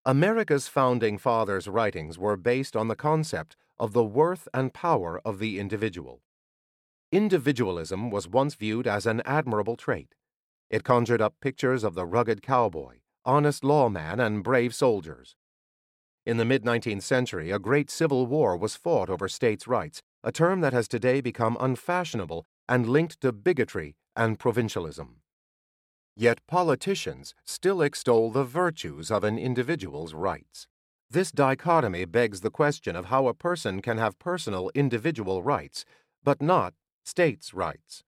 America's founding fathers' writings were based on the concept of the worth and power of the individual. Individualism was once viewed as an admirable trait. It conjured up pictures of the rugged cowboy, honest lawman, and brave soldiers. In the mid-19th century, a great civil war was fought over states' rights, a term that has today become unfashionable and linked to bigotry and provincialism. Yet politicians still extol the virtues of an individual's rights. This dichotomy begs the question of how a person can have personal individual rights, but not states' rights.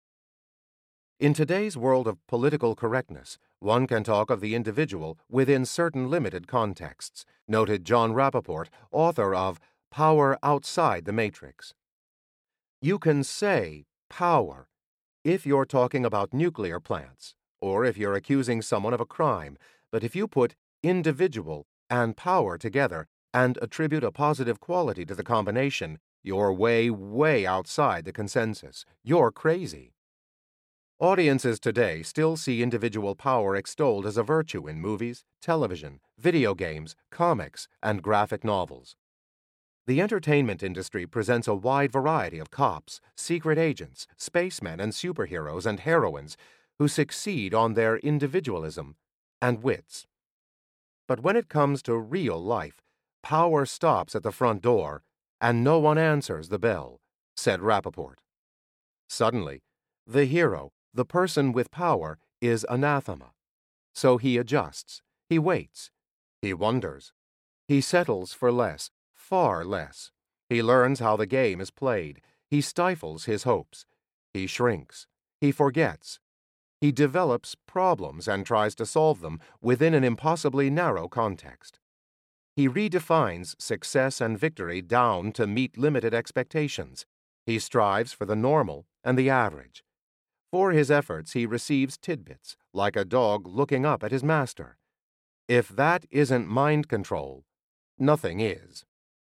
In today's world of political correctness, one can talk of the individual within certain limited contexts, noted Jon Rappoport, author of Power Outside the Matrix. You can say power if you're talking about nuclear plants, or if you're accusing someone of a crime, but if you put individual and power together and attribute a positive quality to the combination, you're way, way outside the consensus. You're crazy. Audiences today still see individual power extolled as a virtue in movies, television, video games, comics, and graphic novels. The entertainment industry presents a wide variety of cops, secret agents, spacemen, and superheroes and heroines who succeed on their individualism and wits. But when it comes to real life, power stops at the front door and no one answers the bell, said Rappoport. Suddenly, the hero, the person with power, is anathema. So he adjusts, he waits, he wonders, he settles for less, far less. He learns how the game is played. He stifles his hopes. He shrinks. He forgets. He develops problems and tries to solve them within an impossibly narrow context. He redefines success and victory down to meet limited expectations. He strives for the normal and the average. For his efforts, he receives tidbits, like a dog looking up at his master. If that isn't mind control, nothing is.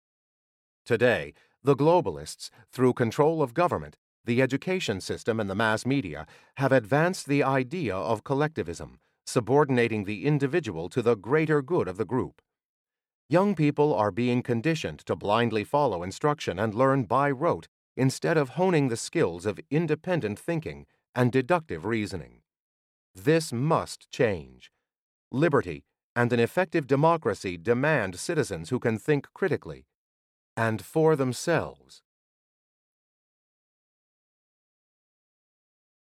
Today, the globalists, through control of government, the education system, and the mass media, have advanced the idea of collectivism, subordinating the individual to the greater good of the group. Young people are being conditioned to blindly follow instruction and learn by rote instead of honing the skills of independent thinking and deductive reasoning. This must change. Liberty and an effective democracy demand citizens who can think critically and for themselves.